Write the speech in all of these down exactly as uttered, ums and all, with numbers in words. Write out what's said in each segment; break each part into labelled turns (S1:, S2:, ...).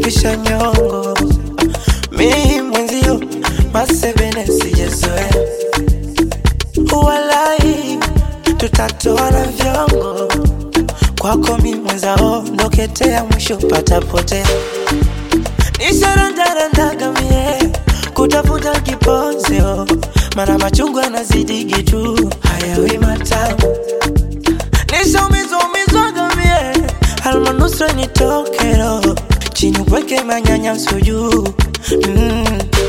S1: fupisha nyongo. Mimi mwenzio masebene sijezoea. Walai tutatoana vyongo. Kwako mimi mwenzao ndoketea mwisho patapotea. Nisharandarandaga mie kutafuta kiponzeo. Mana machungu yanazidi gitu hayawi matamu. Nishaumizwa umizwaga mie almanusra nitokero. Chini upweke manyanya msuju. mm.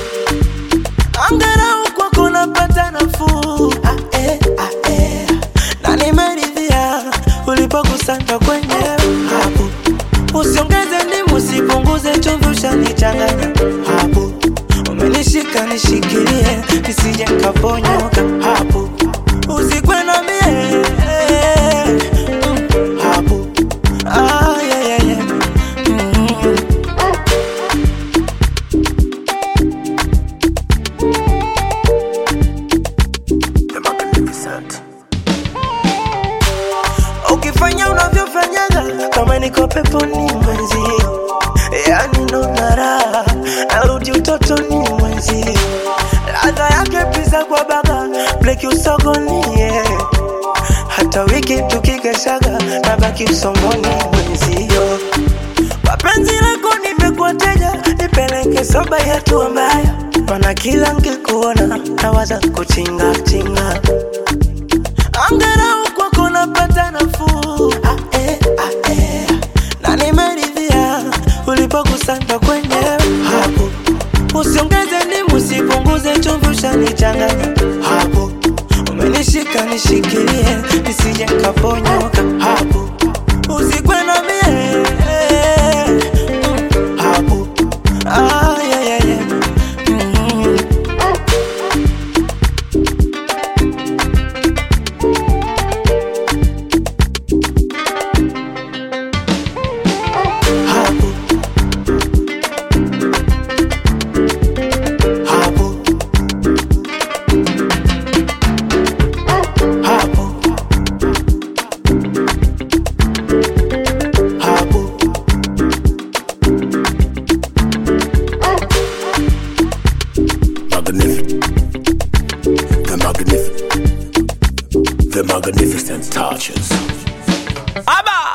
S1: Angarau kwako napata nafuu. ah, eh, ah, eh. Na nimeridhia ulipokusanya kwenye hapo. Usiongeze ndimu usipunguze chumvi ushanichanganya hapo. Umenishika nishikilie nisije nikaponyoka hapo. Usikwe na mie mm, hapo. Ah yeah yeah yeah. Mm. The Magnificent. Ukifanya unavyofanyaga kama niko peponi mwenzio. Yani nona raha narudi utotoni mwenzio. Ladha yake pizza kwa baga bleki usogoni yeah. Hata wiki tukikeshaga nabaki usongoni mwenzio. Mapenzi lako nimekuateja nipeleke soba yetu mbaya. Mana kila nkikuona nawaza kuchinga chinga. Angarau kwako napata nafuu. ah, eh, ah, eh. Na nimeridhia ulipokusanya kwenye hapo. Usiongeze ndimu usipunguze chumvi ushanichanganya hapo. Umenishika nishikilie nisije nikaponyoka hapo. Usikwe na mie mm, hapo. Ah yeah yeah yeah. mm. Hapo. Hapo. Hapo. Hapo.
S2: Magnificent. The magnificent. The magnificent touches.
S1: Aba.